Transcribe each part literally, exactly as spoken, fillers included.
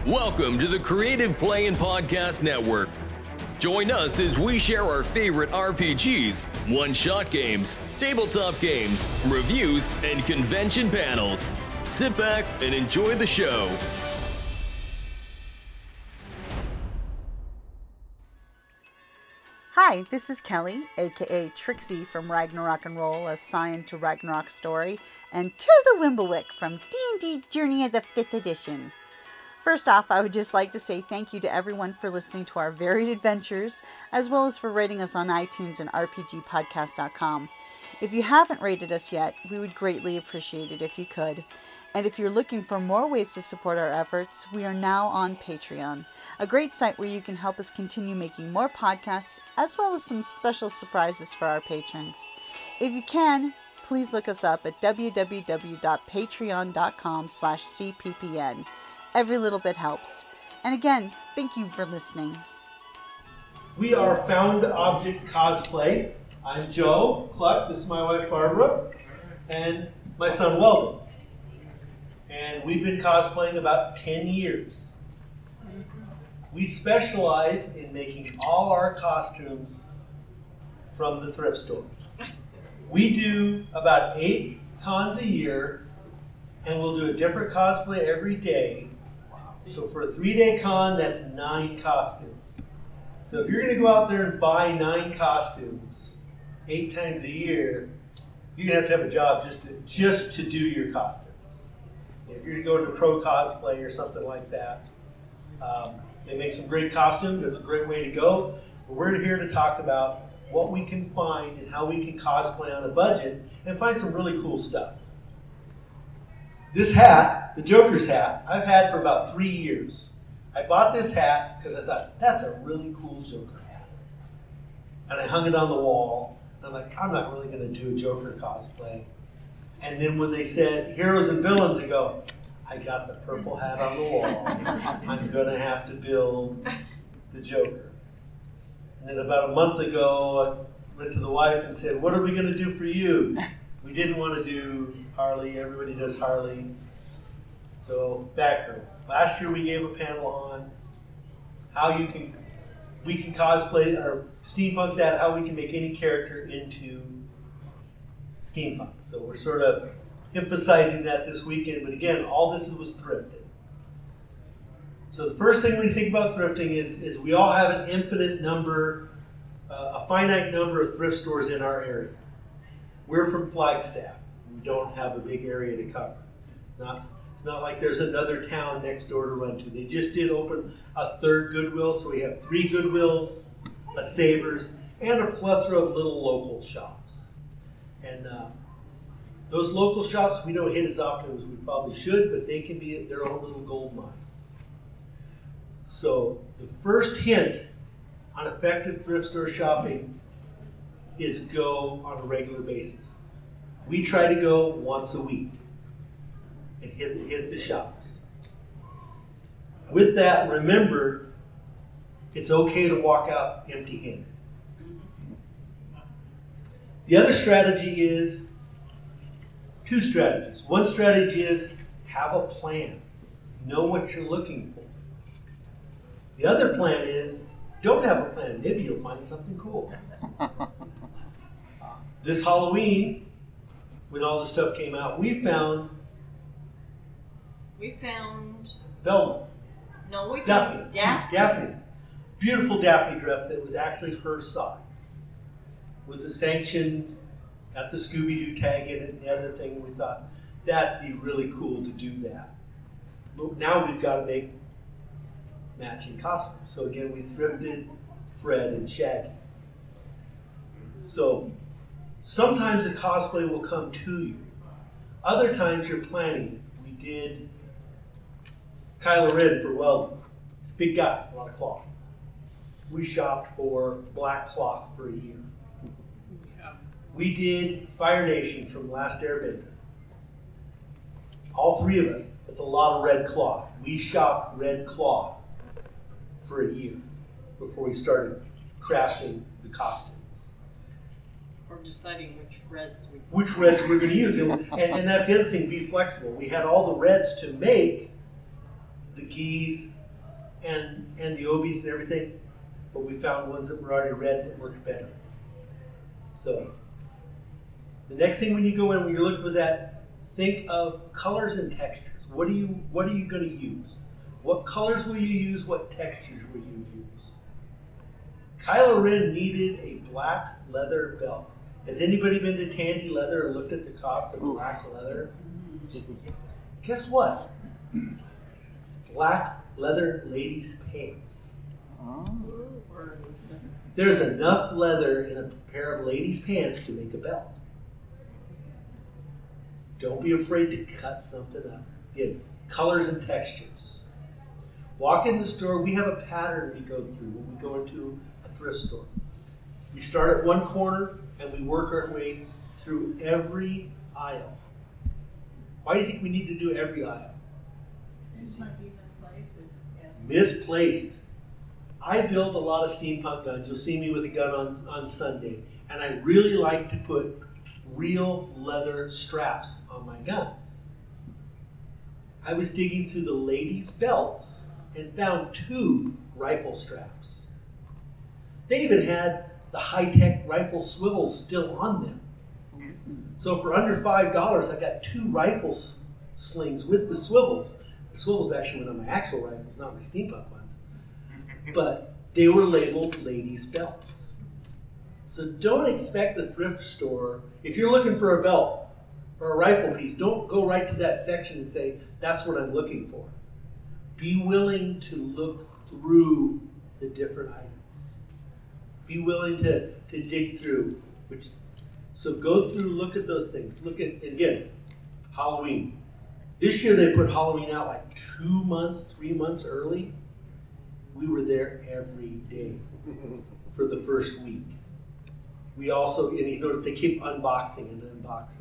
Welcome to the Creative Play and Podcast Network. Join us as we share our favorite R P Gs, one-shot games, tabletop games, reviews, and convention panels. Sit back and enjoy the show. Hi, this is Kelly, aka Trixie from Ragnarok and Roll, assigned to Ragnarok Story, and Tilda Wimblewick from D and D Journey of the fifth Edition. First off, I would just like to say thank you to everyone for listening to our varied adventures, as well as for rating us on iTunes and r p g podcast dot com. If you haven't rated us yet, we would greatly appreciate it if you could. And if you're looking for more ways to support our efforts, we are now on Patreon, a great site where you can help us continue making more podcasts, as well as some special surprises for our patrons. If you can, please look us up at w w w dot patreon dot com slash c p p n. Every little bit helps. And again, thank you for listening. We are Found Object Cosplay. I'm Joe Cluck. This is my wife Barbara and my son Weldon. And we've been cosplaying about ten years. We specialize in making all our costumes from the thrift store. We do about eight cons a year, and we'll do a different cosplay every day. So for a three-day con, that's nine costumes. So if you're going to go out there and buy nine costumes eight times a year, you're going to have to have a job just to, just to do your costumes. If you're going to go to Pro Cosplay or something like that, um, they make some great costumes. It's a great way to go. But we're here to talk about what we can find and how we can cosplay on a budget and find some really cool stuff. This hat, the Joker's hat, I've had for about three years. I bought this hat because I thought, that's a really cool Joker hat. And I hung it on the wall. And I'm like, I'm not really going to do a Joker cosplay. And then when they said heroes and villains, I go, I got the purple hat on the wall. I'm going to have to build the Joker. And then about a month ago, I went to the wife and said, what are we going to do for you? We didn't want to do Harley. Everybody does Harley. So background. Last year we gave a panel on how you can, we can cosplay or steampunk that, how we can make any character into steampunk. So we're sort of emphasizing that this weekend. But again, all this was thrifted. So the first thing we think about thrifting is, is we all have an infinite number, uh, a finite number of thrift stores in our area. We're from Flagstaff. We don't have a big area to cover. Not, it's not like there's another town next door to run to. They just did open a third Goodwill, so we have three Goodwills, a Savers, and a plethora of little local shops. And uh, those local shops we don't hit as often as we probably should, but they can be their own little gold mines. So the first hint on effective thrift store shopping is go on a regular basis. We try to go once a week and hit, hit the shops. With that, remember, it's okay to walk out empty-handed. The other strategy is, two strategies. One strategy is have a plan. Know what you're looking for. The other plan is don't have a plan. Maybe you'll find something cool. This Halloween, when all the stuff came out, we found... We found... Velma. No, we Daphne. found Daphne. Daphne. Beautiful Daphne dress that was actually her size. Was a sanctioned, got the Scooby-Doo tag in it and the other thing. We thought, that'd be really cool to do that. But now we've got to make matching costumes. So again, we thrifted Fred and Shaggy. So sometimes a cosplay will come to you. Other times you're planning it. We did Kylo Ren for Weldon. He's a big guy, a lot of cloth. We shopped for black cloth for a year. We did Fire Nation from Last Airbender. All three of us, it's a lot of red cloth. We shopped red cloth for a year before we started crafting the costumes. Or deciding which reds we Which reds we're going to use. And, and, and that's the other thing, be flexible. We had all the reds to make the geese trophies and everything, but we found ones that were already red that worked better. So the next thing when you go in, when you're looking for that, think of colors and textures. What are you What are you going to use? What colors will you use? What textures will you use? Kylo Ren needed a black leather belt. Has anybody been to Tandy Leather and looked at the cost of black leather? Guess what? Black leather ladies' pants. There's enough leather in a pair of ladies' pants to make a belt. Don't be afraid to cut something up. Again, colors and textures. Walk in the store. We have a pattern we go through when we go into a thrift store. We start at one corner and we work our way through every aisle. Why do you think we need to do every aisle? Things might be misplaced. Yeah. Misplaced. I build a lot of steampunk guns. You'll see me with a gun on, on Sunday. And I really like to put real leather straps on my guns. I was digging through the ladies' belts and found two rifle straps. They even had the high-tech rifle swivels still on them. So for under five dollars, I got two rifle s- slings with the swivels. The swivels actually went on my actual rifles, not my steampunk ones. But they were labeled ladies' belts. So don't expect the thrift store, if you're looking for a belt or a rifle piece, don't go right to that section and say, that's what I'm looking for. Be willing to look through the different items. Be willing to, to dig through. Which, so go through, look at those things. Look at, again, Halloween. This year they put Halloween out like two months, three months early. We were there every day for the first week. We also, and you notice they keep unboxing and unboxing.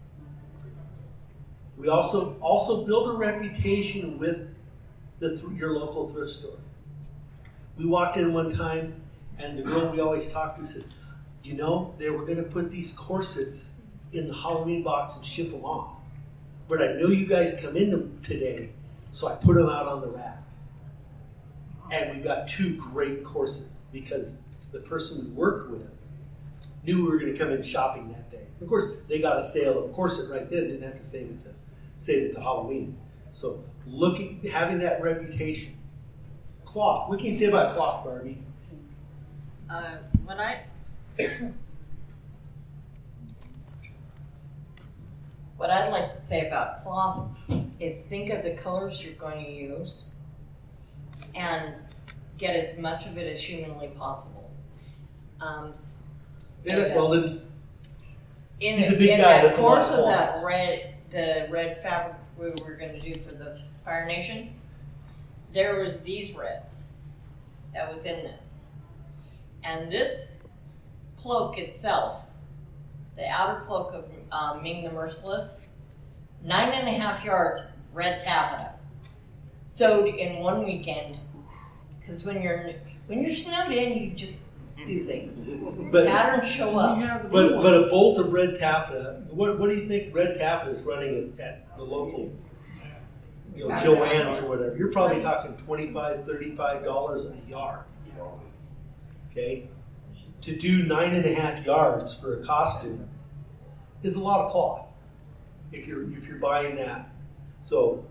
We also also build a reputation with the your local thrift store. We walked in one time, and the girl we always talk to says, you know, they were going to put these corsets in the Halloween box and ship them off. But I know you guys come in them today, so I put them out on the rack. And we got two great corsets because the person we worked with knew we were going to come in shopping that day. Of course, they got a sale of corset right then, didn't have to save it to save it to Halloween. So looking, having that reputation. Cloth. What can you say about cloth, Barbie? Uh, when I what I'd like to say about cloth is think of the colors you're going to use and get as much of it as humanly possible. Um, Yeah, well, then, in he's a the, big in guy, the that's a lot course of of cloth. that red, the red fabric we were going to do for the Fire Nation, there was these reds that was in this, and this cloak itself, the outer cloak of um, Ming the Merciless, nine and a half yards red taffeta, sewed in one weekend. Because when you're when you're snowed in, you just do things. But, Patterns show up. but but a bolt of red taffeta, what what do you think red taffeta is running at, at the local, you know, Joann's or whatever? You're probably talking twenty-five, thirty-five dollars a yard. Okay? To do nine and a half yards for a costume is a lot of cloth if you're if you're buying that. So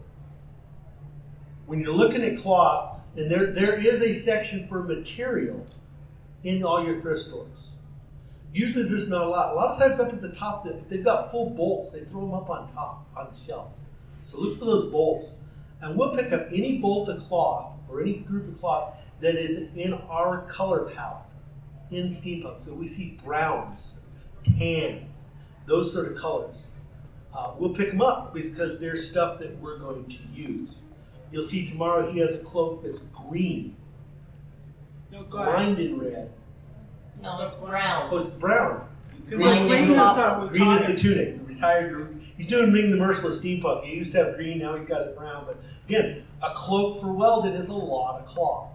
when you're looking at cloth, and there there is a section for material in all your thrift stores. Usually there's not a lot. A lot of times up at the top, if they've got full bolts, they throw them up on top, on the shelf. So look for those bolts. And we'll pick up any bolt of cloth or any group of cloth that is in our color palette in steampunk. So we see browns, tans, those sort of colors. Uh, we'll pick them up because there's stuff that we're going to use. You'll see tomorrow he has a cloak that's green. No, go ahead. Lined in red. No, it's brown. Oh, it's brown. Because Green green is is not- something Green is the retired. tunic. the Retired. He's doing Ming the Merciless steampunk. He used to have green, now he's got it brown. But again, a cloak for Weldon is a lot of cloth.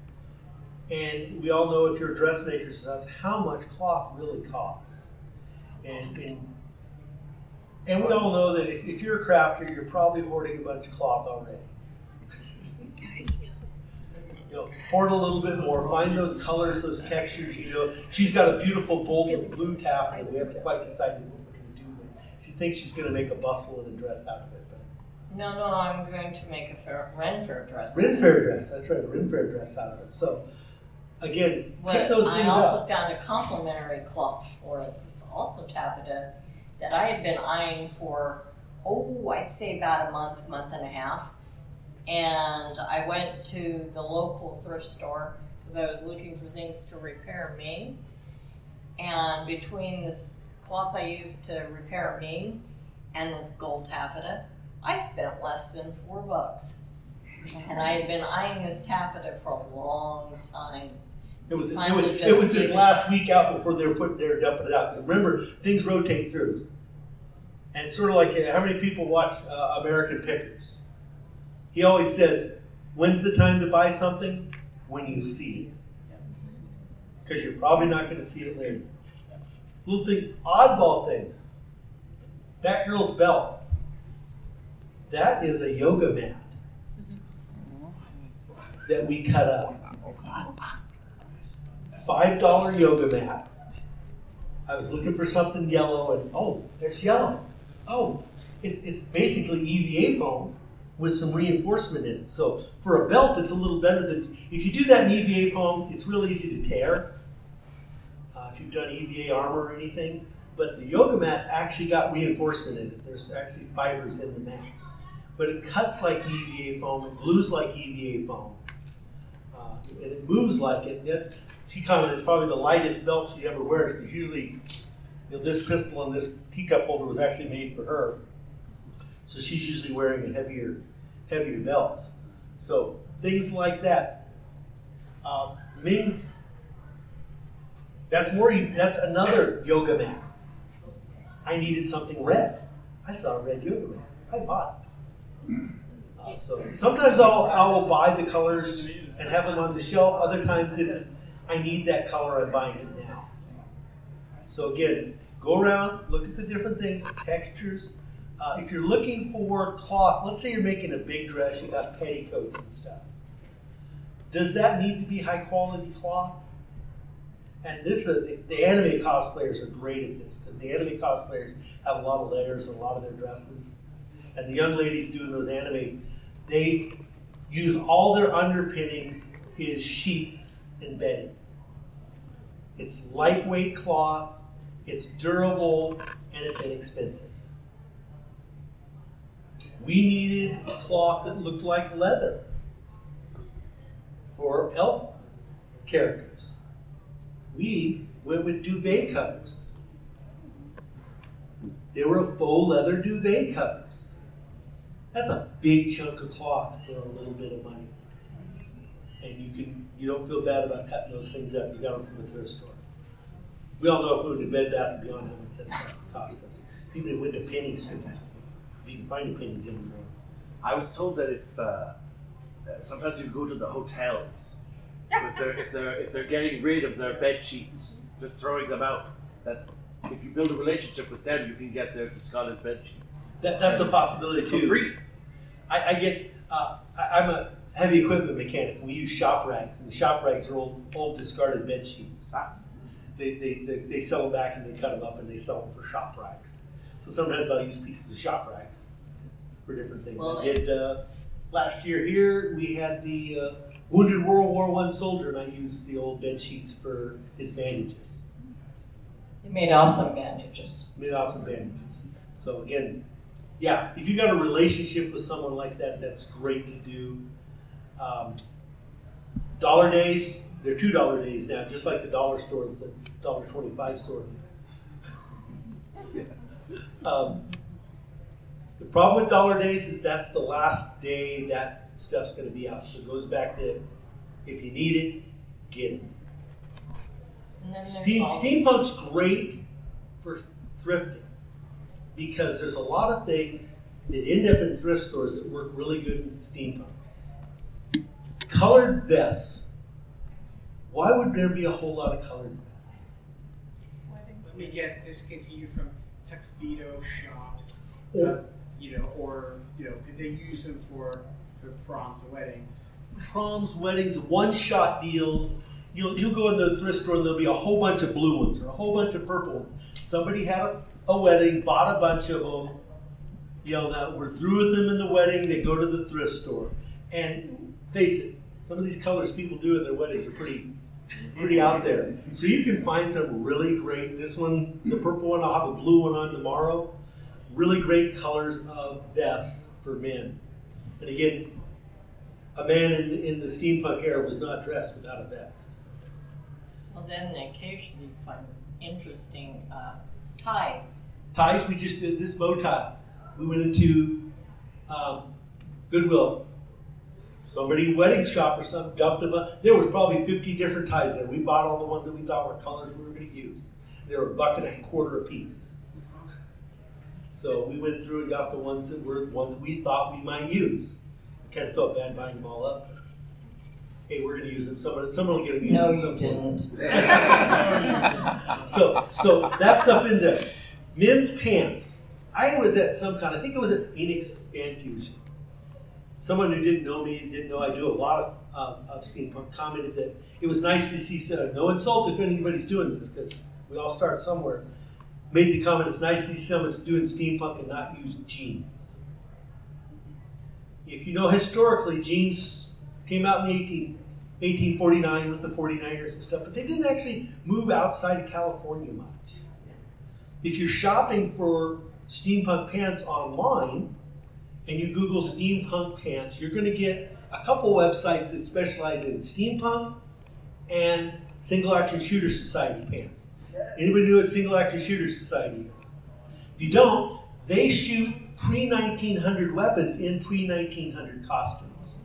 And we all know if you're a dressmaker, that's how much cloth really costs. And and, and we all know that if, if you're a crafter, you're probably hoarding a bunch of cloth already. You know, hoard a little bit more, find those colors, those textures, you know. She's got a beautiful bolt of blue taffeta. We haven't quite decided what we're going to do with it. She thinks she's going to make a bustle and a dress out of it. But No, no, I'm going to make a fair, Ren Fair dress. Ren Fair dress, that's right, a Ren Fair dress out of it. So, again, What pick those I things also up. found a complimentary cloth for it. It's also taffeta that I had been eyeing for, oh, I'd say about a month, month and a half. And I went to the local thrift store because I was looking for things to repair me. And between this cloth I used to repair me and this gold taffeta, I spent less than four bucks. And I had been eyeing this taffeta for a long time. It was, it Finally was, just it was this did it. last week out before they were putting their dumping it out. Remember, things rotate through. And it's sort of like, uh, how many people watch uh, American Pickers? He always says, when's the time to buy something? When you see it. Because you're probably not going to see it later. Little thing, oddball things. That girl's belt. That is a yoga mat that we cut up. five dollar yoga mat. I was looking for something yellow, and oh, there's yellow. Oh, it's it's basically E V A foam with some reinforcement in it. So for a belt, it's a little better than, if you do that in E V A foam, it's real easy to tear. Uh, if you've done E V A armor or anything, but the yoga mat's actually got reinforcement in it. There's actually fibers in the mat. But it cuts like E V A foam, it glues like E V A foam, uh, and it moves like it. And that's, she commented, it's probably the lightest belt she ever wears, because usually, you know, this pistol and this teacup holder was actually made for her. So she's usually wearing a heavier, heavier belt. So things like that. Uh, Ming's, that's more, that's another yoga mat. I needed something red. I saw a red yoga mat. I bought it. Uh, so sometimes I'll I will buy the colors and have them on the shelf. Other times it's I need that color, I'm buying it now. So again, go around, look at the different things, textures. Uh, if you're looking for cloth, let's say you're making a big dress, you got petticoats and stuff. Does that need to be high quality cloth? And this uh, the, the anime cosplayers are great at this, because the anime cosplayers have a lot of layers in a lot of their dresses. And the young ladies doing those anime, they use all their underpinnings is sheets and bedding. It's lightweight cloth, it's durable, and it's inexpensive. We needed a cloth that looked like leather for elf characters. We went with duvet covers. They were faux leather duvet covers. That's a big chunk of cloth for a little bit of money. And you can you don't feel bad about cutting those things up. You got them from the thrift store. We all know if we went to Bed Bath and Beyond how much that stuff cost us. Even went to pennies for that. You can find the pennies anymore. I was told that if uh, uh, sometimes you go to the hotels, if they're if they're if they're getting rid of their bed sheets, just throwing them out, that if you build a relationship with them, you can get their discarded bed sheets. That, that's a possibility too. For free. I, I get. Uh, I, I'm a heavy equipment mechanic. We use shop rags, and the shop rags are old, old discarded bed sheets. They, they, they, they sell them back and they cut them up and they sell them for shop rags. So sometimes I'll use pieces of shop rags for different things. Well, I did uh, last year here. We had the uh, wounded World War One soldier, and I used the old bed sheets for his bandages. You made awesome bandages. Made awesome bandages. So again, yeah, if you got a relationship with someone like that, that's great to do. Um, dollar days, they're two dollar days now, just like the dollar store, the dollar twenty-five store. um, the problem with dollar days is that's the last day that stuff's going to be out. So it goes back to, if you need it, get it. And then there's Steam, always- steampunk's great for thrifting because there's a lot of things that end up in thrift stores that work really good in steampunk. Colored vests. Why would there be a whole lot of colored vests? Let me guess, this gets you from tuxedo shops, Or- uh, you know, or, you know, 'cause they use them for, for proms and weddings. proms, weddings, one-shot deals. You'll, you'll go in the thrift store and there'll be a whole bunch of blue ones or a whole bunch of purple ones. Somebody had a, a wedding, bought a bunch of them, you know, that we're through with them in the wedding, they go to the thrift store. And face it, some of these colors people do in their weddings are pretty pretty out there. So you can find some really great, this one, the purple one, I'll have a blue one on tomorrow. Really great colors of vests for men. And again, a man in, in the steampunk era was not dressed without a vest. Well, then occasionally you find interesting uh, ties. Ties, we just did this bow tie. We went into um, Goodwill. Somebody, wedding shop or something, dumped them up. There was probably fifty different ties there. We bought all the ones that we thought were colors we were going to use. They were a buck and a quarter a piece. So we went through and got the ones that were ones we thought we might use. Kind of felt bad buying them all up. Hey, we're going to use them. Someone, someone will get them used No, at some you point. didn't. so, so that stuff ends up. Men's pants. I was at some kind. I think it was at Phoenix Band Fusion. Someone who didn't know me, didn't know I do a lot of, uh, of steampunk, commented that it was nice to see. Uh, no insult if anybody's doing this, because we all start somewhere. Made the comment, it's nice to see someone that's doing steampunk and not use jeans. If you know historically, jeans came out in the eighteen forty-nine with the forty-niners and stuff, but they didn't actually move outside of California much. If you're shopping for steampunk pants online and you Google steampunk pants, you're going to get a couple websites that specialize in steampunk and single action shooter society pants. Anybody know what Single Action Shooter Society is? If you don't, they shoot pre nineteen hundred weapons in pre nineteen hundred costumes.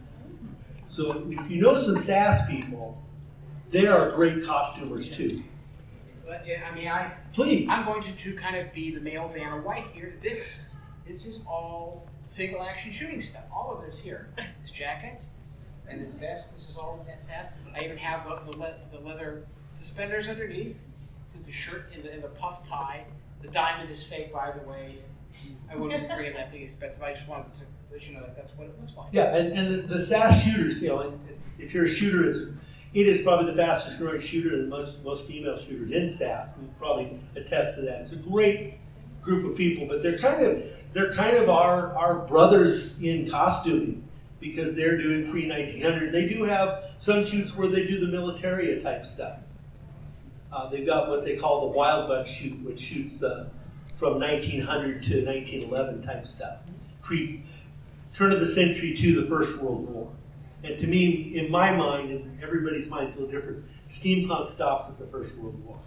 So if you know some S A S people, they are great costumers too. But, yeah, I mean, I, Please. I'm going to, to kind of be the male Vanna White here. This, this is all single action shooting stuff. All of this here. This jacket and this vest, this is all S A S. I even have the, the, le- the leather suspenders underneath. So the shirt and the, and the puff tie. The diamond is fake, by the way. I wouldn't be bringing that thing expensive. I just wanted to let you know that that's what it looks like. Yeah, and, and the, the S A S shooters, you know, if you're a shooter, it's, it is probably the fastest growing shooter and most most female shooters in S A S. We probably attest to that. It's a great group of people, but they're kind of they're kind of our, our brothers in costuming because they're doing pre nineteen hundred. They do have some shoots where they do the militaria type stuff. Uh, they've got what they call the Wild Bug shoot, which shoots uh, from nineteen hundred to nineteen eleven type stuff, pre turn of the century to the First World War. And to me, in my mind, and everybody's mind's a little different, steampunk stops at the First World War.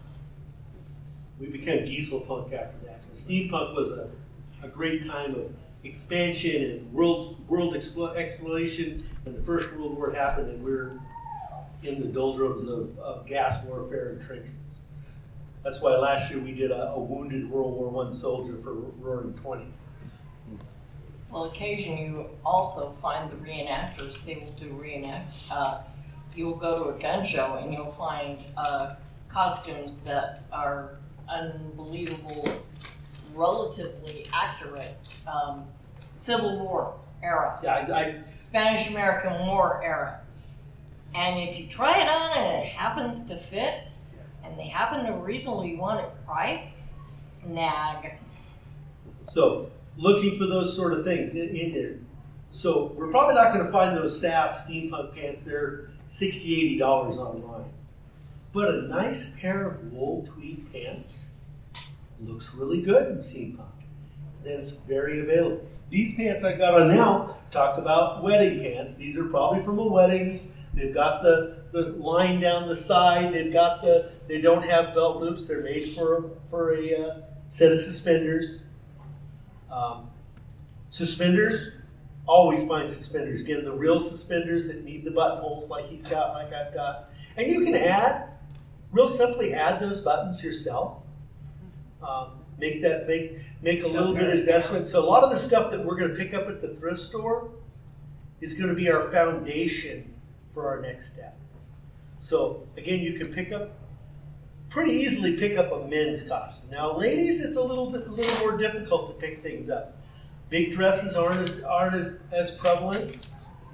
We became dieselpunk after that. And steampunk was a, a great time of expansion and world world explo- exploration. And the First World War happened, and we're in the doldrums of, of gas warfare and trenches. That's why last year we did a, a wounded World War One soldier for Roaring Twenties. Well, occasionally you also find the reenactors. They will do reenact. Uh, you'll go to a gun show and you'll find uh, costumes that are unbelievable, relatively accurate. Um, Civil War era. Yeah, I, I Spanish-American War era. And if you try it on and it happens to fit, and they happen to reasonably want it priced, snag. So, looking for those sort of things in, in there. So, we're probably not going to find those S A S steampunk pants. They're sixty dollars, eighty dollars online. But a nice pair of wool tweed pants looks really good in steampunk. Then it's very available. These pants I got on now talk about wedding pants. These are probably from a wedding. They've got the, the line down the side. They've got the, they don't have belt loops. They're made for, for a uh, set of suspenders. Um, suspenders, always find suspenders. Again, the real suspenders that need the buttonholes like he's got, like I've got. And you can add, real simply add those buttons yourself. Um, make that, make, make a little bit of investment. So a lot of the stuff that we're going to pick up at the thrift store is going to be our foundation for our next step. So again, you can pick up, pretty easily pick up a men's costume. Now ladies, it's a little, a little more difficult to pick things up. Big dresses aren't as, aren't as, as prevalent.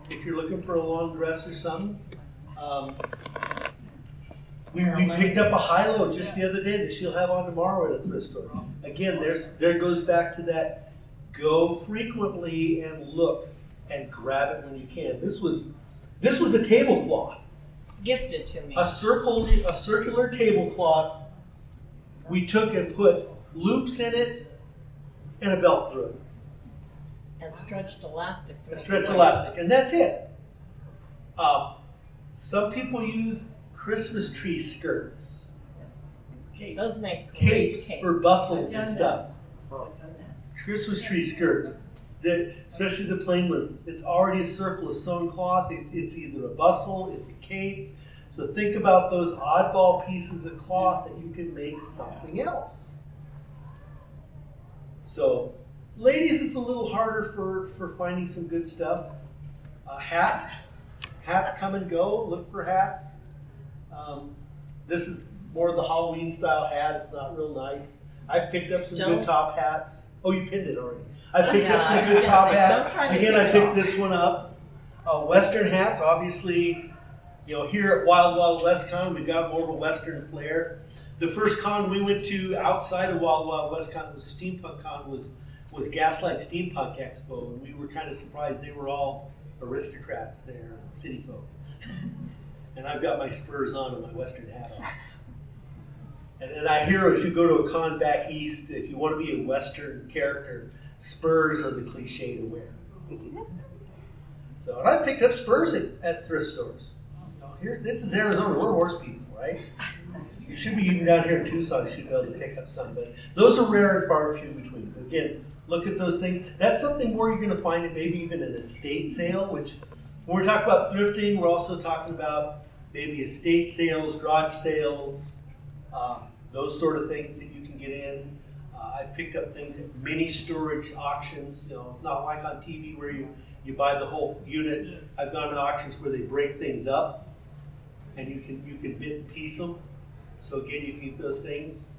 if you're looking for a long dress or something. Um, we, we picked up a high-low just the other day that she'll have on tomorrow at a thrift store. Again, there's there goes back to that, go frequently and look and grab it when you can. This was this was a tablecloth. Gifted to me. A circle a circular tablecloth. We took and put loops in it and a belt through it. And stretched elastic. A stretched elastic, and that's it. Um, some people use Christmas tree skirts, Yes. Those make great capes capes. for bustles I've and done stuff. that. I've done that. Christmas tree skirts, that especially the plain ones. It's already a circle of sewn cloth. It's it's either a bustle, it's a cape. So think about those oddball pieces of cloth that you can make something else. So, ladies, it's a little harder for, for finding some good stuff. Uh, hats. Hats come and go. Look for hats. Um, this is more of the Halloween style hat. It's not real nice. I picked up some Don't. good top hats. Oh, you pinned it already. I picked Yeah, up I some was good gonna top say, hats. don't try to Again, take I it picked off. this one up. Uh, Western hats, obviously, you know, here at Wild Wild West Con, we've got more of a Western flair. The first con we went to outside of Wild Wild West Con was Steampunk Con, was was Gaslight Steampunk Expo, and we were kind of surprised they were all aristocrats there, city folk. And I've got my spurs on and my Western hat on. And, and I hear if you go to a con back east, if you want to be a Western character, spurs are the cliche to wear. So, and I picked up spurs at, at thrift stores. You know, here's this is Arizona. We're horse people, right? You should be even down here in Tucson. You should be able to pick up some, but those are rare and far and few between. But again, look at those things. That's something more you're going to find it maybe even an estate sale. Which, when we're talking about thrifting, we're also talking about maybe estate sales, garage sales, um, those sort of things that you can get in. Uh, I've picked up things at mini storage auctions. You know, it's not like on T V where you. You buy the whole unit. I've gone to auctions where they break things up, and you can you can bit and piece them. So again, you keep those things.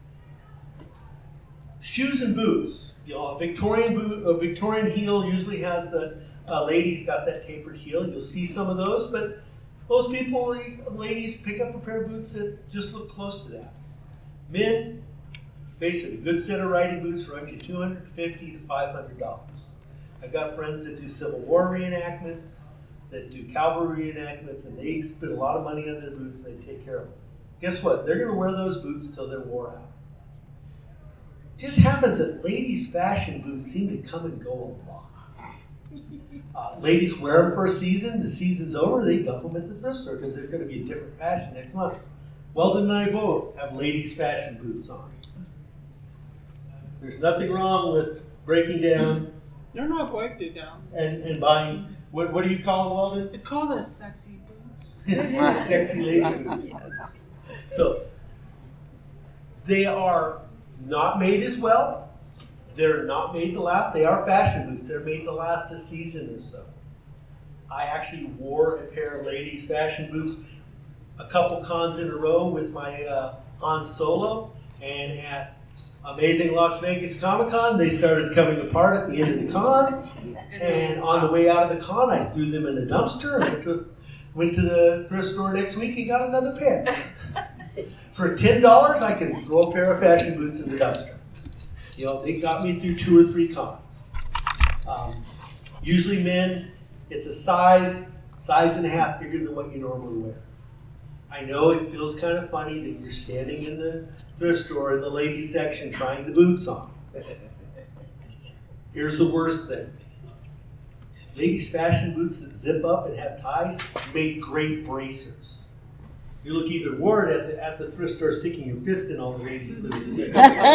Shoes and boots. You know, a Victorian boot, a Victorian heel usually has the uh, ladies got that tapered heel. You'll see some of those, but most people, ladies, pick up a pair of boots that just look close to that. Men, basically, a good set of riding boots runs you two hundred fifty to five hundred dollars. I've got friends that do Civil War reenactments, that do cavalry reenactments, and they spend a lot of money on their boots and they take care of them. Guess what? They're going to wear those boots till they're wore out. It just happens that ladies' fashion boots seem to come and go a lot. Uh, ladies wear them for a season. The season's over, they dump them at the thrift store because there's going to be a different fashion next month. Weldon and I both have ladies' fashion boots on. There's nothing wrong with breaking down They're not breaking down. and, and buying, what, what do you call them, Weldon? They call them sexy boots. Sexy lady boots. So, they are not made as well. They're not made to last. They are fashion boots. They're made to last a season or so. I actually wore a pair of ladies' fashion boots a couple cons in a row with my uh, Han Solo, and at Amazing Las Vegas Comic Con, they started coming apart at the end of the con, and on the way out of the con, I threw them in a dumpster and went to, went to the thrift store next week and got another pair. For ten dollars, I can throw a pair of fashion boots in the dumpster. You know, they got me through two or three cons. Um, usually men, it's a size, size and a half bigger than what you normally wear. I know it feels kind of funny that you're standing in the thrift store in the ladies section trying the boots on. Here's the worst thing. Ladies' fashion boots that zip up and have ties make great bracers. You look even weird at the, at the thrift store sticking your fist in all the ladies' boots. and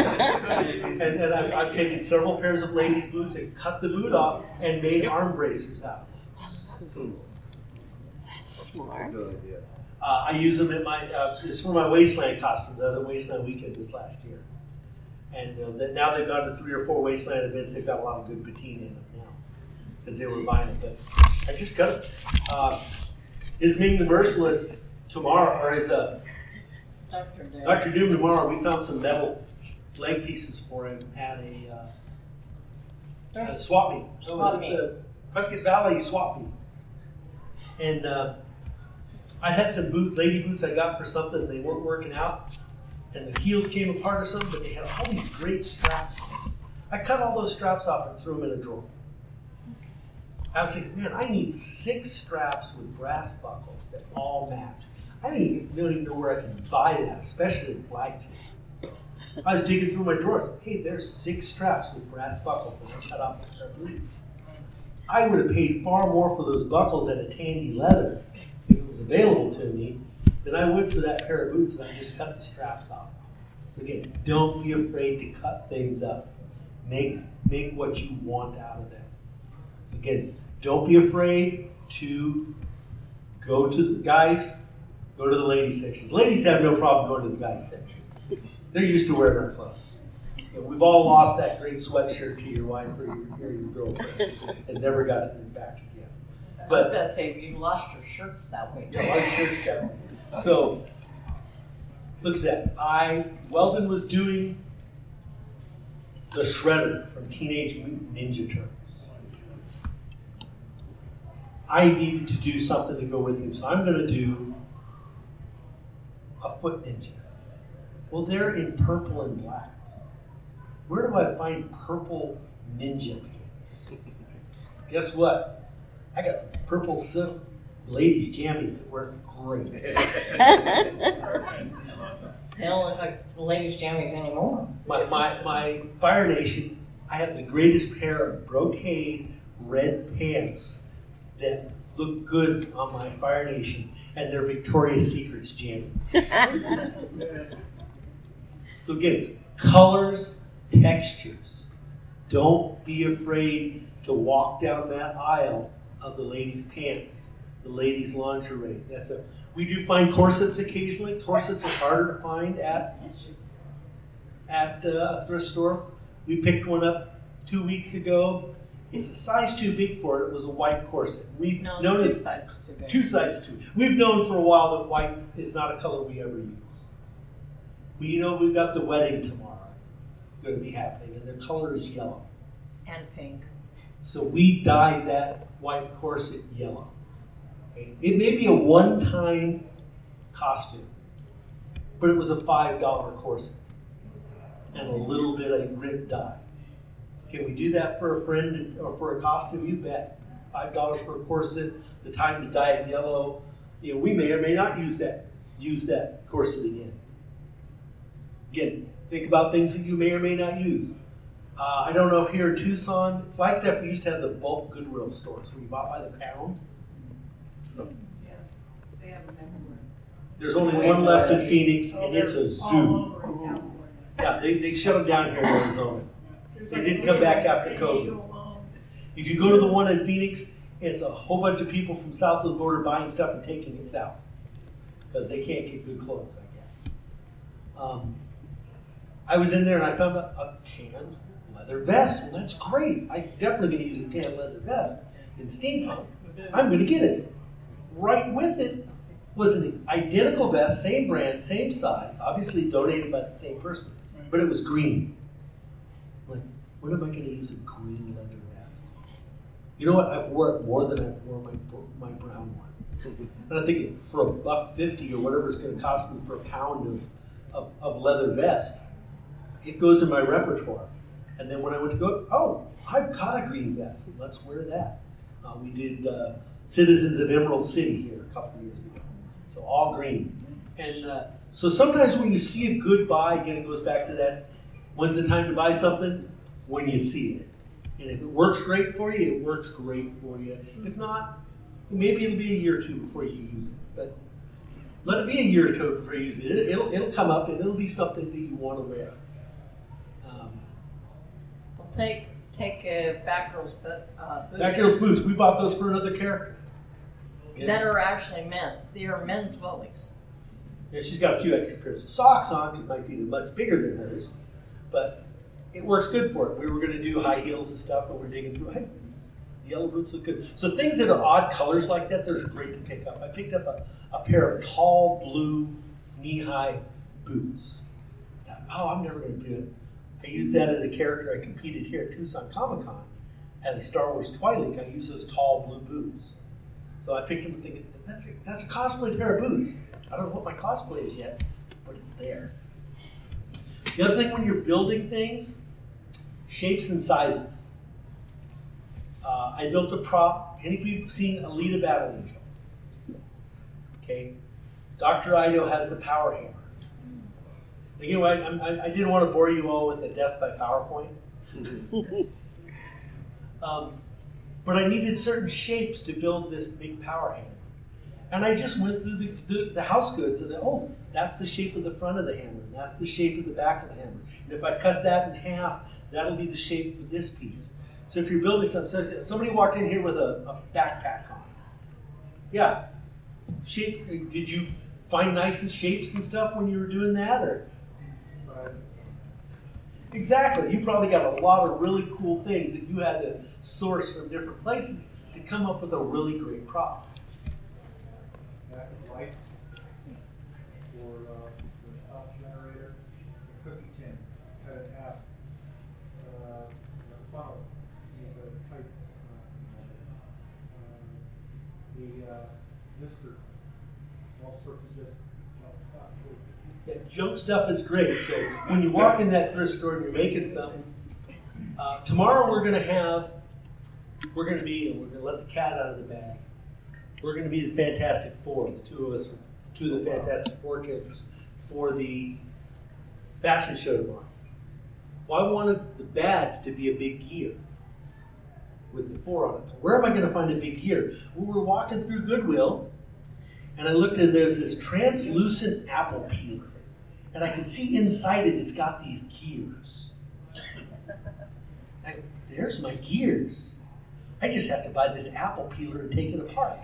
and I've, I've taken several pairs of ladies' boots and cut the boot off and made arm bracers out of them. That's smart. Good idea. Uh, I use them at my, uh, it's for my Wasteland costumes. I was at Wasteland Weekend this last year. And uh, then now they've gone to three or four Wasteland events. They've got a lot of good patina in them now because they were buying it. But I just cut it. Uh, is Ming the Merciless tomorrow, or is uh, Doctor Doom. Doctor Doom tomorrow? We found some metal leg pieces for him at a, uh, at a swap meet. Oh, Swap was it meet. the Prescott Valley swap meet? And uh, I had some boot, lady boots I got for something. They weren't working out. And the heels came apart or something, but they had all these great straps on. I cut all those straps off and threw them in a drawer. I was thinking, man, I need six straps with brass buckles that all match. I don't even, don't even know where I can buy that, especially in Flagstaff. I was digging through my drawers. Hey, there's six straps with brass buckles that I cut off with their boots. I would have paid far more for those buckles at a Tandy Leather if it was available to me than I would for that pair of boots that I just cut the straps off. So again, don't be afraid to cut things up. Make, make what you want out of them. Again, don't be afraid to go to the guys, go to the ladies sections. Ladies have no problem going to the guys section. They're used to wearing our clothes. You know, we've all lost that great sweatshirt to your wife or your, or your girlfriend and never got it back again. But I was going to say, you lost your shirts that way. Yeah, lost shirts that way. So, look at that. I, Weldon was doing the Shredder from Teenage Mutant Ninja Turtles. I needed to do something to go with him, so I'm going to do a Foot Ninja. Well, they're in purple and black. Where do I find purple ninja pants? Guess what? I got some purple silk ladies' jammies that work great. They don't look like ladies' jammies anymore. My, my, my Fire Nation, I have the greatest pair of brocade red pants that look good on my Fire Nation, and they're Victoria's Secret's jammies. So again, colors, textures. Don't be afraid to walk down that aisle of the ladies' pants, the ladies' lingerie. That's a, we do find corsets occasionally. Corsets are harder to find at, at uh, a thrift store. We picked one up two weeks ago. It's a size too big for it. It was a white corset. We've no, known two it, sizes too big. Two sizes too big. We've known for a while that white is not a color we ever use. We know we've got the wedding tomorrow going to be happening, and the color is yellow. And pink. So we dyed that white corset yellow. Okay? It may be a one-time costume, but it was a five dollar corset and a little bit of ribbed dye. Can we do that for a friend or for a costume? You bet. five dollars for a corset, the time to dye it yellow. You know, we may or may not use that, use that corset again. Again, think about things that you may or may not use. Uh, I don't know, here in Tucson, Flagstaff used to have the bulk Goodwill stores where you bought by the pound. Yeah, they have them everywhere. There's only one left in Phoenix, and it's a All zoo. over in California. Yeah, they, they shut them down here in Arizona. They didn't come back after COVID. If you go to the one in Phoenix, it's a whole bunch of people from south of the border buying stuff and taking it south because they can't get good clothes, I guess. Um, I was in there and I found a, a tan leather vest. Well, that's great. I'm definitely going to use a tan leather vest in steampunk. I'm going to get it. Right with it was an identical vest, same brand, same size, obviously donated by the same person, but it was green. Like, when am I going to use a green leather vest? You know what? I've worn it more than I've worn my my brown one. And I'm thinking, for a buck fifty or whatever it's going to cost me for a pound of, of, of leather vest, it goes in my repertoire. And then when I went to go, oh, I've got a green vest. Let's wear that. Uh, we did uh, Citizens of Emerald City here a couple of years ago. So all green. And uh, so sometimes when you see a good buy, again, it goes back to that, when's the time to buy something? When you see it. And if it works great for you, it works great for you. If not, maybe it'll be a year or two before you use it. But let it be a year or two before you use it. It'll, it'll come up and it'll be something that you want to wear. Well, take take uh, Batgirl's but, uh, boots. Batgirl's boots. We bought those for another character. Yeah. That are actually men's. They are men's wellies. Yeah, she's got a few extra pairs of socks on because my feet are much bigger than hers. But it works good for it. We were going to do high heels and stuff, but we're digging through. Hey, the yellow boots look good. So things that are odd colors like that, they're great to pick up. I picked up a, a pair of tall blue knee-high boots. I thought, oh, I'm never going to do it. I used that as a character I competed here at Tucson Comic Con as a Star Wars Twi'lek. I used those tall blue boots. So I picked them thinking, that's a, that's a cosplay pair of boots. I don't know what my cosplay is yet, but it's there. The other thing when you're building things, shapes and sizes. Uh, I built a prop. Any people seen Alita Battle Angel? Okay. Doctor Ido has the power hammer. Again, I, I, I didn't want to bore you all with the death by PowerPoint. um, but I needed certain shapes to build this big power hammer. And I just went through the, the, the house goods and, oh, that's the shape of the front of the hammer. And that's the shape of the back of the hammer. And if I cut that in half, that'll be the shape for this piece. So if you're building something, so somebody walked in here with a, a backpack on. Yeah. Shape, did you find nice shapes and stuff when you were doing that? Or? Exactly. You probably got a lot of really cool things that you had to source from different places to come up with a really great prop. That light for uh, the top generator, the cookie tin, cut it in half. Uh, the funnel, the pipe, uh, the uh, mister, all sorts of just junk stuff too. Yeah, junk stuff is great. So when you walk in that thrift store and you're making something, uh, tomorrow we're going to have, we're going to be, we're going to let the cat out of the bag. We're going to be the Fantastic Four, the two of us, two of the Fantastic Four characters for the fashion show tomorrow. Well, I wanted the badge to be a big gear with the four on it. Where am I going to find a big gear? We were walking through Goodwill, and I looked and there's this translucent apple peeler. And I can see inside it, it's got these gears. I, there's my gears. I just have to buy this apple peeler and take it apart.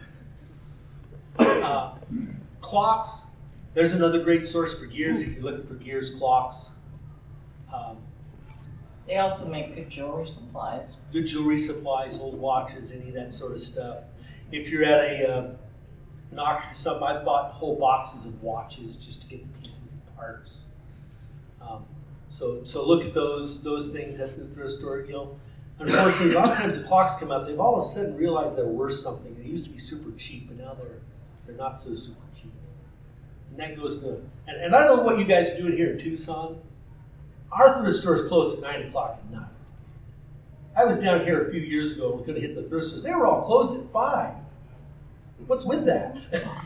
Uh, clocks. There's another great source for gears if you're looking for gears, clocks. Um, They also make good jewelry supplies. Good jewelry supplies, old watches, any of that sort of stuff. If you're at a uh, an auction or something, I bought whole boxes of watches just to get the pieces and parts. Um, so so look at those those things at the thrift store. You know, unfortunately, a lot of times the clocks come out. They've all of a sudden realized they're worth something. They used to be super cheap, but now they're they're not so super cheap. And that goes good. And, and I don't know what you guys are doing here in Tucson. Our thrift stores close at nine o'clock at night. I was down here a few years ago. I was going to hit the thrift stores. They were all closed at five. What's with that?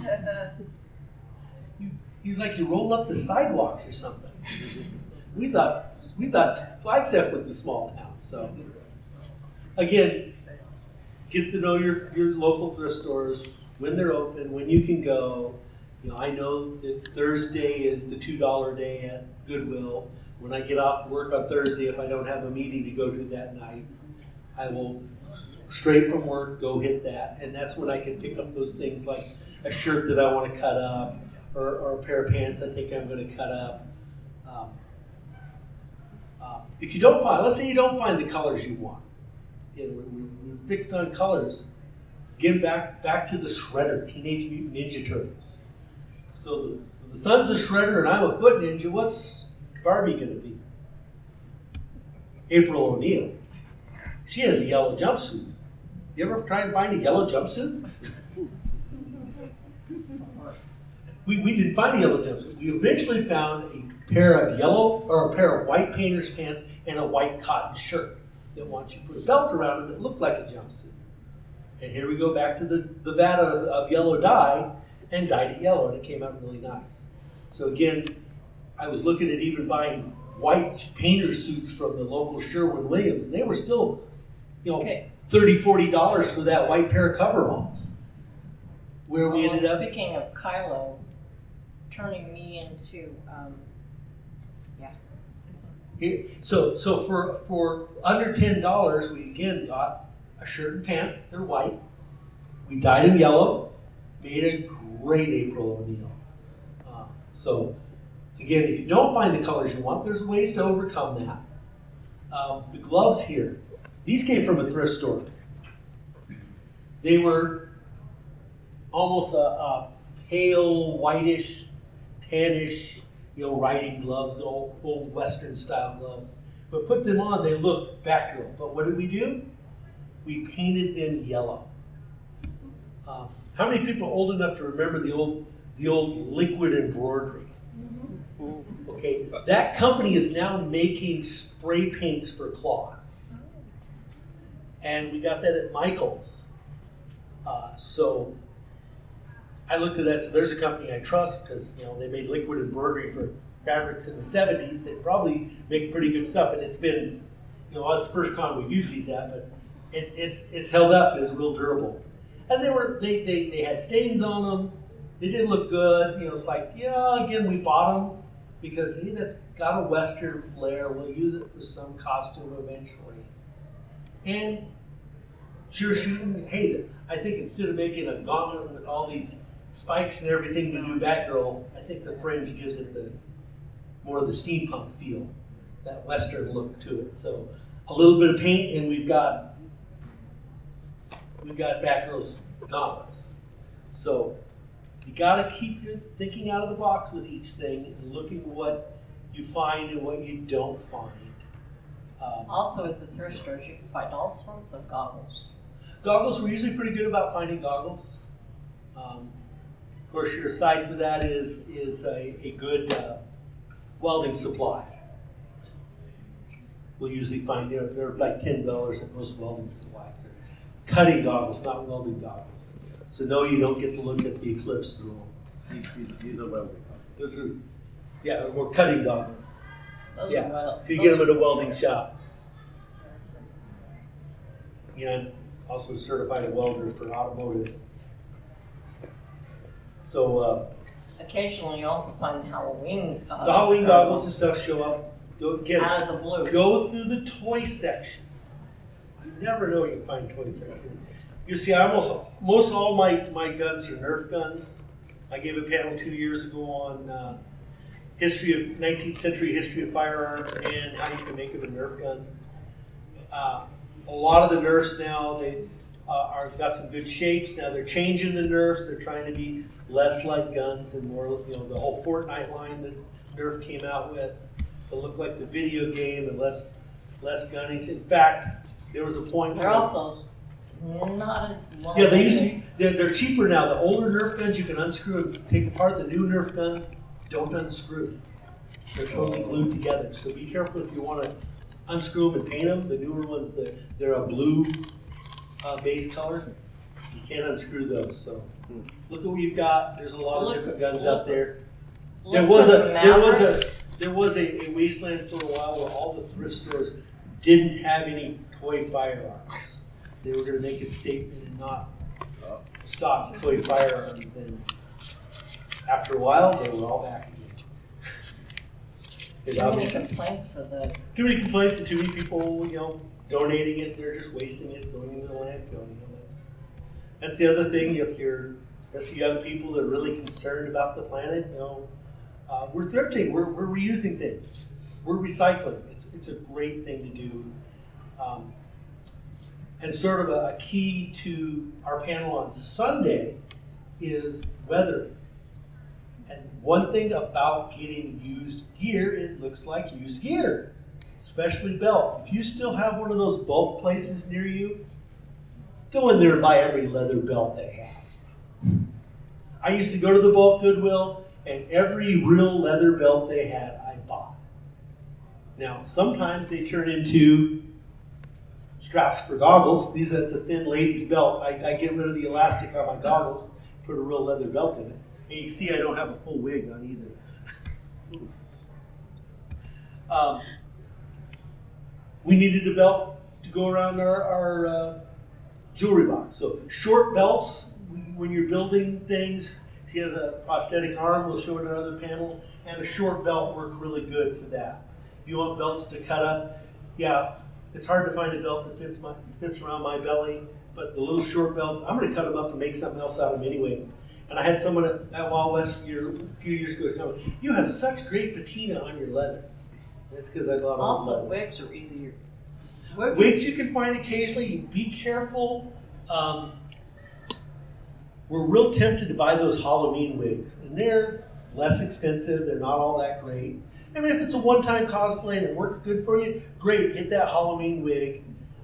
you, you like you roll up the sidewalks or something. We thought we thought Flagstaff was the small town. So again, get to know your, your local thrift stores, when they're open, when you can go. You know, I know that Thursday is the two dollar day at Goodwill. When I get off work on Thursday, if I don't have a meeting to go to that night, I will straight from work go hit that, and that's when I can pick up those things like a shirt that I want to cut up, or, or a pair of pants I think I'm going to cut up. Um, uh, if you don't find, let's say you don't find the colors you want, and we're, we're fixed on colors. Get back back to the Shredder, Teenage Mutant Ninja Turtles. So the, the son's a Shredder and I'm a Foot Ninja. What's Barbie going to be? April O'Neil. She has a yellow jumpsuit. You ever try and find a yellow jumpsuit? we, we didn't find a yellow jumpsuit. We eventually found a pair of yellow or a pair of white painter's pants and a white cotton shirt that once you put a belt around it, it looked like a jumpsuit. And here we go back to the, the vat of, of yellow dye and dyed it yellow, and it came out really nice. So again, I was looking at even buying white painter suits from the local Sherwin-Williams, and they were still, you know, Okay. thirty dollars, forty dollars for that white pair of coveralls. Where we Well, ended up. speaking of Kylo, turning me into, um, yeah. Here, so so for for under ten dollars, we again got a shirt and pants. They're white. We dyed them yellow. Made a great April O'Neil. Uh, so again, if you don't find the colors you want, there's ways to overcome that. Um, the gloves here, these came from a thrift store. They were almost a, a pale, whitish, tannish, you know, riding gloves, old, old Western style gloves. But put them on, they look Batgirl. But what did we do? We painted them yellow. Uh, how many people are old enough to remember the old the old liquid embroidery? Okay, that company is now making spray paints for cloth. And we got that at Michael's. Uh, so I looked at that, so there's a company I trust because, you know, they made liquid embroidery for fabrics in the seventies. They probably make pretty good stuff, and it's been, you know, that's the first con we used these at, but it, it's it's held up. It's real durable, and they were they, they they had stains on them. They didn't look good. You know, it's like, yeah, again, we bought them because hey, that's got a Western flair. We'll use it for some costume eventually, and sure shooting. Hey, I think instead of making a gauntlet with all these spikes and everything to do Batgirl, I think the fringe gives it the more of the steampunk feel, that Western look to it. So a little bit of paint, and we've got we've got Batgirl's gauntlets. So you got to keep your thinking out of the box with each thing and looking what you find and what you don't find. Um, Also, at the thrift stores, you can find all sorts of goggles. Goggles, we're usually pretty good about finding goggles. Um, of course, your aside for that is is a, a good uh, welding supply. We'll usually find, you know, they're like ten dollars at most welding supplies. They're cutting goggles, not welding goggles. So no, you don't get to look at the eclipse through them. These, these, these are welding. Those are, yeah, we're cutting goggles. Those Yeah, are well, so you get them at a welding shop. Yeah, I'm also certified a welder for automotive. So uh, Occasionally, you also find Halloween. Uh, the Halloween goggles and stuff show up. Go get out of the blue. Go through the toy section. You never know you can find toy section. You see, I almost most all my, my guns are Nerf guns. I gave a panel two years ago on uh, history of nineteenth century history of firearms and how you can make them in Nerf guns. Uh, a lot of the Nerfs now they uh, are got some good shapes. Now they're changing the Nerfs. They're trying to be less like guns and more, you know, the whole Fortnite line that Nerf came out with to look like the video game and less less gunnies. In fact, there was a point. They're where, also not as long. yeah, they used to. Be, they're, they're cheaper now. The older Nerf guns you can unscrew and take apart. The new Nerf guns don't unscrew. They're totally glued together. So be careful if you want to unscrew them and paint them. The newer ones, they're, they're a blue uh, base color. You can't unscrew those. So look at what you've got. There's a lot Look- of different guns look- out there. Look There was for a the there was a Mavericks. there was a, a wasteland for a while where all the thrift stores didn't have any toy firearms. They were going to make a statement and not stock toy firearms, and after a while, they were all back again. It Too many obviously- complaints for the. too many complaints and too many people, you know, donating it. They're just wasting it, going into the landfill. You know, that's that's the other thing. If you're, especially young people that are really concerned about the planet, you know, uh, we're thrifting. We're we're reusing things. We're recycling. It's it's a great thing to do. Um, and sort of a, a key to our panel on Sunday is weathering. And one thing about getting used gear, it looks like used gear, especially belts. If you still have one of those bulk places near you, go in there and buy every leather belt they have. I used to go to the bulk Goodwill, and every real leather belt they had, I bought. Now, sometimes they turn into straps for goggles. These that's a thin ladies belt. I, I get rid of the elastic on my goggles, put a real leather belt in it. And you can see I don't have a full wig on either. um, we needed a belt to go around our, our uh, jewelry box. So short belts when you're building things. She has a prosthetic arm. We'll show it in another panel. And a short belt worked really good for that. If you want belts to cut up, yeah, it's hard to find a belt that fits my fits around my belly. But the little short belts, I'm going to cut them up and make something else out of them anyway. And I had someone at, at Wild West year, a few years ago come, you have such great patina on your leather. That's because I bought all Also, leather. wigs are easier. Wigs, Wigs you can find occasionally. Be careful. Um, we're real tempted to buy those Halloween wigs. And they're less expensive. They're not all that great. I mean, if it's a one-time cosplay and it worked good for you, great. Get that Halloween wig.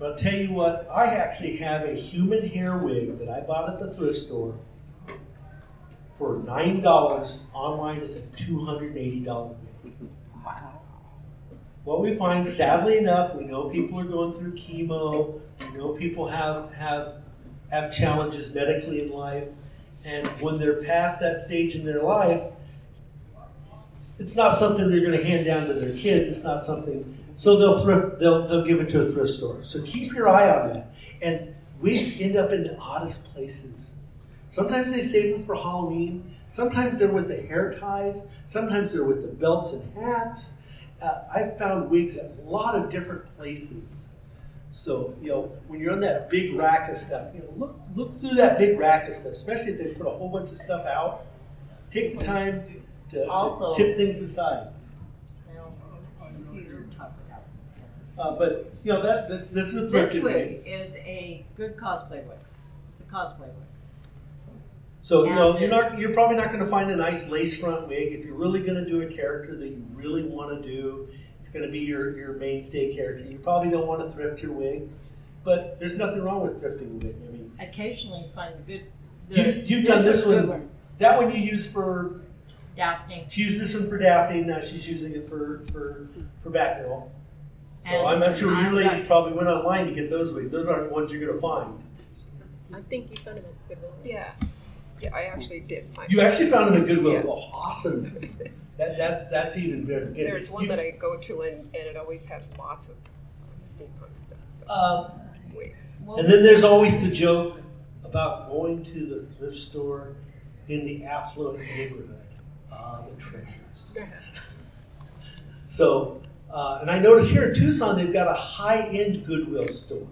But I'll tell you what, I actually have a human hair wig that I bought at the thrift store for nine dollars. Online it's a two hundred eighty dollars wig. Wow. What we find, sadly enough, we know people are going through chemo. We know people have have have challenges medically in life, and when they're past that stage in their life, it's not something they're going to hand down to their kids. It's not something. So they'll thrift, they'll they'll give it to a thrift store. So keep your eye on that. And wigs end up in the oddest places. Sometimes they save them for Halloween. Sometimes they're with the hair ties. Sometimes they're with the belts and hats. Uh, I've found wigs at a lot of different places. So, you know, when you're on that big rack of stuff, you know, look look through that big rack of stuff, especially if they put a whole bunch of stuff out. Take the time to, Also- to tip things aside. It's easier to talk about this. Uh, but, you know, that, that this is a This thrifted wig is a good cosplay wig. It's a cosplay wig. So, you know, And you're it's- not you're probably not going to find a nice lace front wig. If you're really going to do a character that you really want to do, it's going to be your, your mainstay character. You probably don't want to thrift your wig, but there's nothing wrong with thrifting a wig. I mean, Occasionally you find the good. you, The, you've done is this a good one. That one you use for. Daphne. She used this one for Daphne. Now she's using it for for for Batgirl. So And I'm, I'm sure you I've ladies got- probably went online to get those wigs. Those aren't the ones you're going to find. I think you found him at Goodwill. Yeah. Yeah, I actually did find. You actually found them at Goodwill. Yeah. Well, awesome. That, that's that's even better. Again, There's one you- that I go to and, and it always has lots of um, steampunk stuff. So Um, ways. Well, and then there's always the joke about going to the thrift store in the affluent neighborhood. Ah, the treasures. So, uh, and I notice here in Tucson they've got a high-end Goodwill store.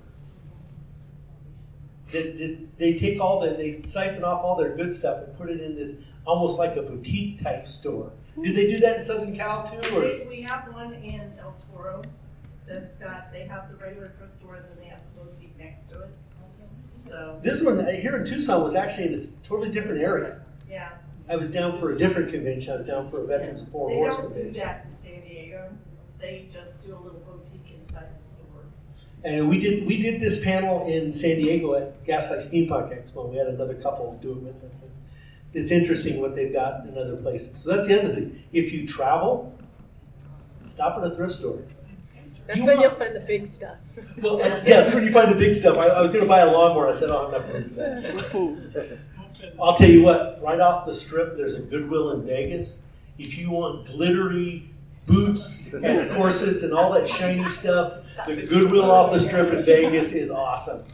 They, they, they take all the, they siphon off all their good stuff and put it in this almost like a boutique type store. Do they do that in Southern Cal too? Or? We, we have one in El Toro that's got, they have the regular thrift store and then they have the boutique next to it. So, This one uh, here in Tucson was actually in a s- totally different area. yeah. I was down for a different convention. I was down for a Veterans of Foreign They Wars don't do convention. that in San Diego. They just do a little boutique inside the store. And we did we did this panel in San Diego at Gaslight Steampunk Expo. We had another couple do it with us. And it's interesting what they've got in other places. So that's the other thing. If you travel, stop at a thrift store. That's You when want- you'll find the big stuff. Well, uh, yeah, that's when you find the big stuff. I, I was going to buy a lawnmower. I said, oh, I'm not going to do that. I'll tell you what, right off the strip, there's a Goodwill in Vegas. If you want glittery boots and corsets and all that shiny stuff, the Goodwill off the strip in Vegas is awesome.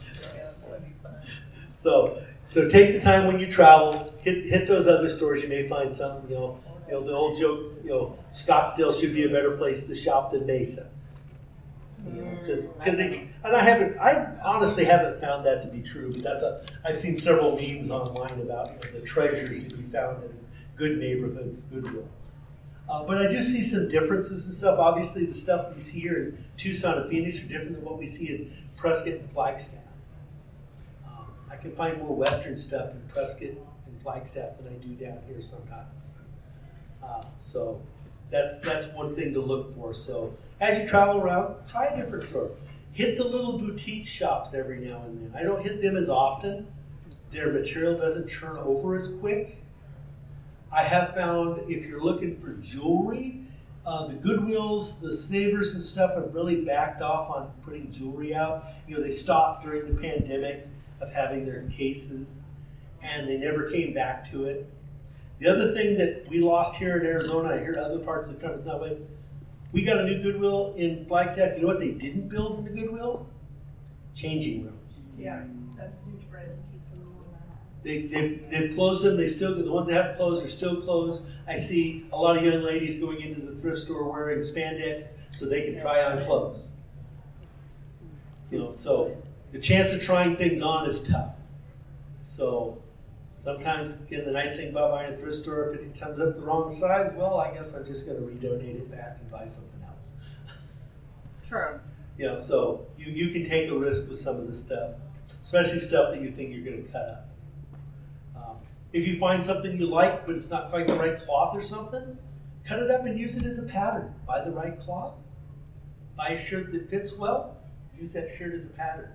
So, so take the time when you travel, hit hit those other stores. You may find something. You know, you know the old joke. You know, Scottsdale should be a better place to shop than Mesa. You know, just because they, and I haven't, I honestly haven't found that to be true. But that's a, I've seen several memes online about you know, the treasures to be found in good neighborhoods, Goodwill. Uh, but I do see some differences and stuff. Obviously, the stuff we see here in Tucson and Phoenix are different than what we see in Prescott and Flagstaff. Um, I can find more Western stuff in Prescott and Flagstaff than I do down here sometimes. Uh, so that's that's one thing to look for. So as you travel around, try a different store. Hit the little boutique shops every now and then. I don't hit them as often. Their material doesn't churn over as quick. I have found if you're looking for jewelry, uh, the Goodwills, the Savers and stuff have really backed off on putting jewelry out. You know, they stopped during the pandemic of having their cases, and they never came back to it. The other thing that we lost here in Arizona, I hear other parts of the country that way, we got a new Goodwill in Flagstaff. You know what they didn't build in the Goodwill? Changing rooms. Yeah, that's a huge brand. They, they've, they've closed them. They still, the ones that haven't closed are still closed. I see a lot of young ladies going into the thrift store wearing spandex so they can try on clothes. You know, so the chance of trying things on is tough. So sometimes, again, the nice thing about buying a thrift store, if it comes up the wrong size, well, I guess I'm just going to redonate it back and buy something else. True. You know, so you, you can take a risk with some of the stuff, especially stuff that you think you're going to cut up. Um, if you find something you like, but it's not quite the right cloth or something, cut it up and use it as a pattern. Buy the right cloth, buy a shirt that fits well, use that shirt as a pattern.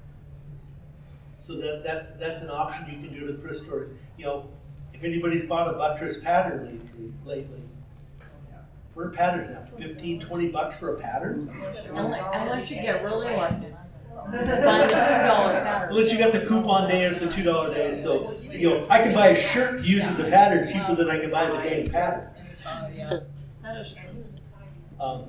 So that, that's that's an option you can do at a thrift store. You know, if anybody's bought a buttress pattern lately, lately, what are patterns now? fifteen, twenty bucks for a pattern? Unless, unless you get really lucky. Buy the two dollar pattern. Unless you got the coupon days, the two dollar days. So, you know, I can buy a shirt used as a pattern cheaper than I can buy the dang pattern. That is true. Um,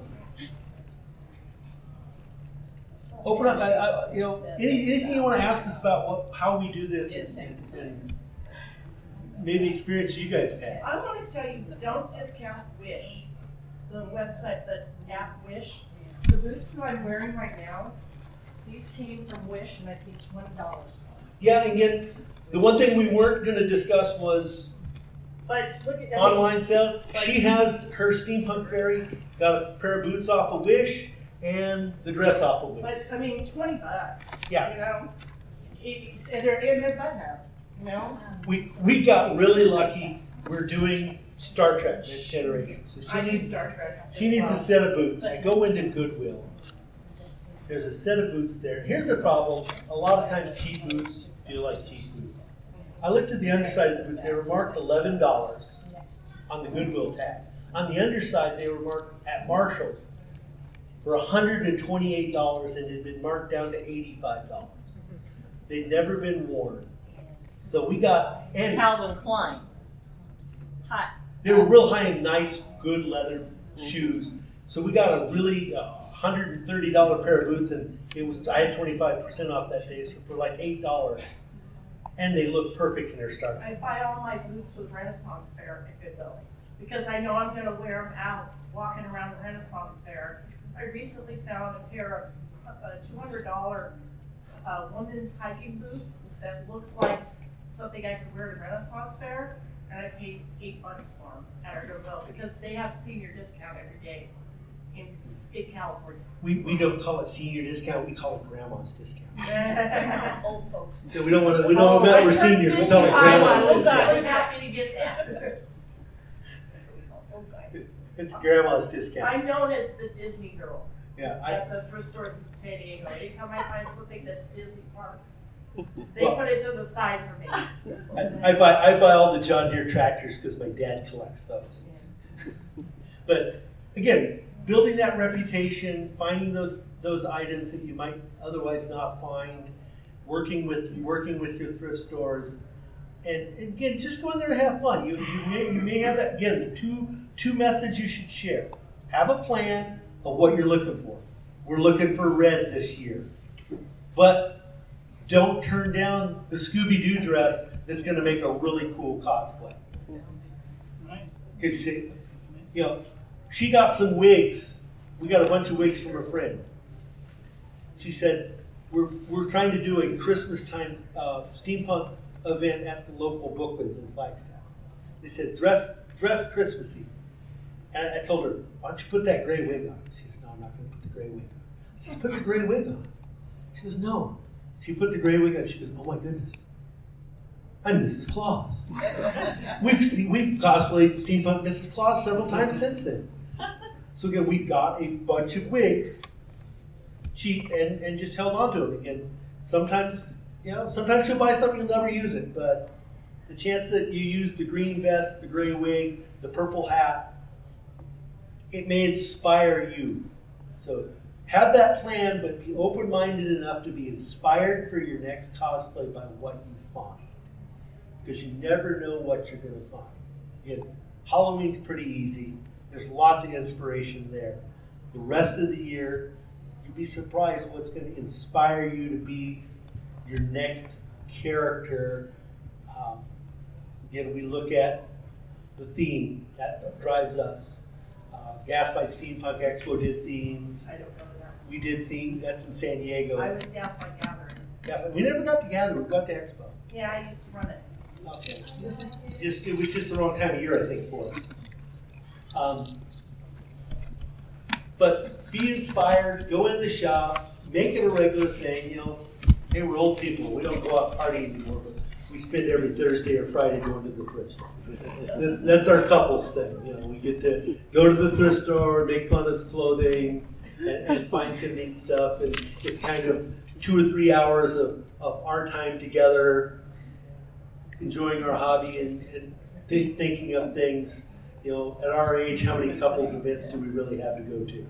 open up, I, I, you know, any, anything you want to ask us about what, how we do this and, and, and maybe experience you guys have had. I want to tell you, don't discount Wish, the website, the app Wish. The boots that I'm wearing right now, these came from Wish and I paid twenty dollars for them. Yeah, again, the one thing we weren't going to discuss was But look at that. online sale. She has her steampunk fairy, got a pair of boots off of Wish and the dress off of Wish. But, I mean, twenty bucks. Yeah. You know? It- And they're in their button up, you know? We we got really lucky. We're doing Star Trek Next Generation. So she I do needs Star Trek. she as needs well. a set of boots. I go into Goodwill. There's a set of boots there. Here's the problem. A lot of times cheap boots feel like cheap boots. I looked at the underside of the boots. They were marked eleven dollars on the Goodwill tag. On the underside, they were marked at Marshall's for one hundred twenty-eight dollars and had been marked down to eighty-five dollars. They'd never been worn. So we got, and Calvin Klein. Hot. they were real high and nice, good leather shoes. So we got a really uh, one hundred thirty dollars pair of boots, and it was I had twenty-five percent off that day, so for like eight dollars. And they look perfect in their start. I buy all my boots with Renaissance Fair at Goodwill because I know I'm gonna wear them out walking around the Renaissance Fair. I recently found a pair of uh, two hundred dollars uh, women's hiking boots that looked like something I could wear at Renaissance Fair, and I paid eight bucks for them at our Goodwill because they have senior discount every day in, in California. We, we don't call it senior discount, we call it grandma's discount. Old folks. So we don't want to, we don't want to, we're seniors, we call it grandma's I was discount. happy to get that. It's grandma's discount. I'm known as the Disney girl Yeah, I, at the thrift stores in San Diego. Anytime I find something that's Disney parks, they Well- put it to the side for me. I, I buy I buy all the John Deere tractors because my dad collects those. But again, building that reputation, finding those those items that you might otherwise not find, working with working with your thrift stores, and, and again, just go in there to have fun. You you may you may have that again. The two two methods you should share. Have a plan of what you're looking for. We're looking for red this year, but don't turn down the Scooby-Doo dress that's going to make a really cool cosplay. Because you say, you know, she got some wigs. We got a bunch of wigs from her friend. She said, we're, we're trying to do a Christmas time uh, steampunk event at the local Bookwins in Flagstaff. They said, dress dress Christmassy. And I told her, why don't you put that gray wig on? She says, no, I'm not going to put the gray wig on. I says, put the gray wig on. She goes, no. She put the gray wig on. She goes, oh my goodness. I'm Missus Claus. we've we've cosplayed steampunk Missus Claus several times since then. So again, we got a bunch of wigs, cheap, and, and just held on to them. Again, sometimes, you know, sometimes you'll buy something you'll never use it, but the chance that you use the green vest, the gray wig, the purple hat, it may inspire you. So have that plan, but be open-minded enough to be inspired for your next cosplay by what you find. Because you never know what you're going to find. Again, Halloween's pretty easy. There's lots of inspiration there. The rest of the year, you'd be surprised what's going to inspire you to be your next character. Um, again, we look at the theme. That drives us. Uh, Gaslight Steampunk Expo did themes. I don't know that. We did theme. That's in San Diego. I was Gaslight Gathering. Yeah, but we never got to gather. We got to Expo. Yeah, I used to run it. Okay. Just it was just the wrong time of year, I think, for us. Um, but be inspired. Go in the shop. Make it a regular thing. You know, hey, we're old people. We don't go out partying anymore, but we spend every Thursday or Friday going to the thrift store. That's, that's our couples thing. You know, we get to go to the thrift store, make fun of the clothing, and, and find some neat stuff. And it's kind of two or three hours of, of our time together, enjoying our hobby and, and th- thinking of things. You know, at our age, how many couples events do we really have to go to?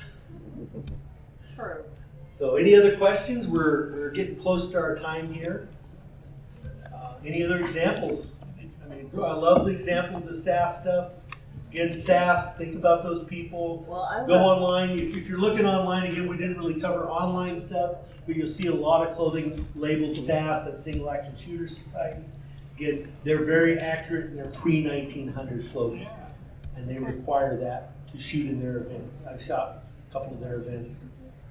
True. So any other questions? We're, we're getting close to our time here. Uh, any other examples? I mean, I love the example of the S A S stuff. Again, S A S, think about those people. Well, I Go love- online. If, if you're looking online, again, we didn't really cover online stuff, but you'll see a lot of clothing labeled S A S, that's Single Action Shooter Society. Again, they're very accurate in their pre nineteen hundreds slogan, and they require that to shoot in their events. I shot a couple of their events.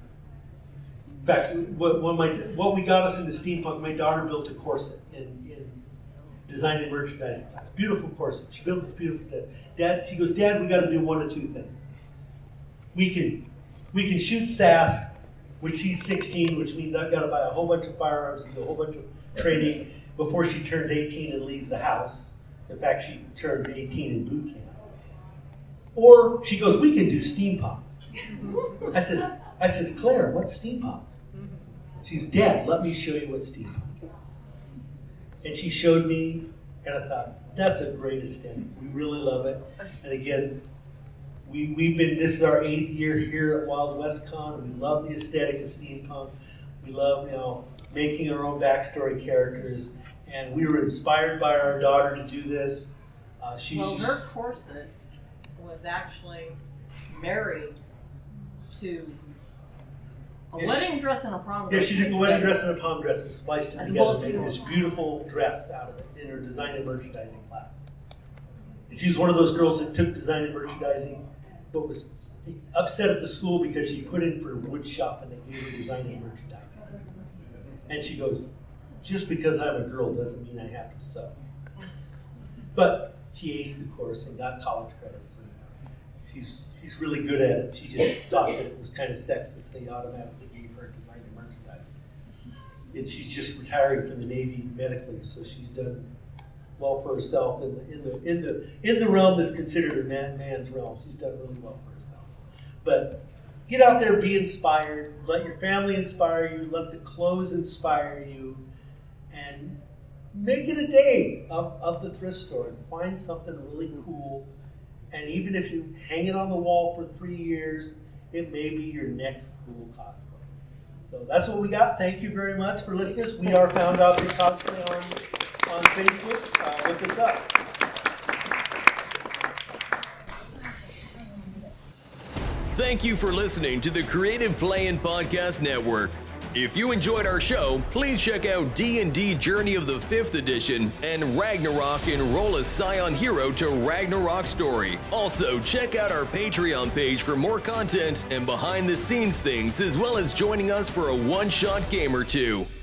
In fact, what, what, my, what we got us into steampunk, my daughter built a corset in, in design and merchandising class. Beautiful corset. She built this beautiful dad. Dad, she goes, Dad, we got to do one of two things. We can, we can shoot S A S, which she's sixteen, which means I've got to buy a whole bunch of firearms and do a whole bunch of training before she turns eighteen and leaves the house. In fact, she turned eighteen in boot camp. Or she goes, we can do steampunk. I says, I says, Claire, what's steampunk? She's, Dad, let me show you what steampunk is. And she showed me, and I thought, that's a great aesthetic. We really love it. And again, we, we've been, this is our eighth year here at Wild West Con. We love the aesthetic of steampunk. We love, you know, making our own backstory characters. And we were inspired by our daughter to do this. Uh, she, Well, her corset was actually married to a Yeah, wedding dress and a prom Yeah, dress. she took a wedding dress and a prom dress and spliced them And together and both made this schools. beautiful dress out of it in her design and merchandising class. And she was one of those girls that took design and merchandising, but was upset at the school because she put in for wood shop and they gave her design and merchandising. And she goes, just because I'm a girl doesn't mean I have to sew. But she aced the course and got college credits. And she's she's really good at it. She just thought that it was kind of sexist. They automatically gave her design and merchandising. And she's just retiring from the Navy medically, so she's done well for herself in the in the in the in the realm that's considered a man, man's realm. She's done really well for herself. But get out there, be inspired. Let your family inspire you. Let the clothes inspire you, and make it a day of, of the thrift store and find something really cool. And even if you hang it on the wall for three years, it may be your next cool cosplay. So that's what we got. Thank you very much for listening. We are Found Object Cosplay on, on Facebook. Uh, look us up. Thank you for listening to the Creative Play-In Podcast Network. If you enjoyed our show, please check out D and D Journey of the fifth Edition and Ragnarok Enroll a Scion Hero to Ragnarok Story. Also, check out our Patreon page for more content and behind-the-scenes things, as well as joining us for a one-shot game or two.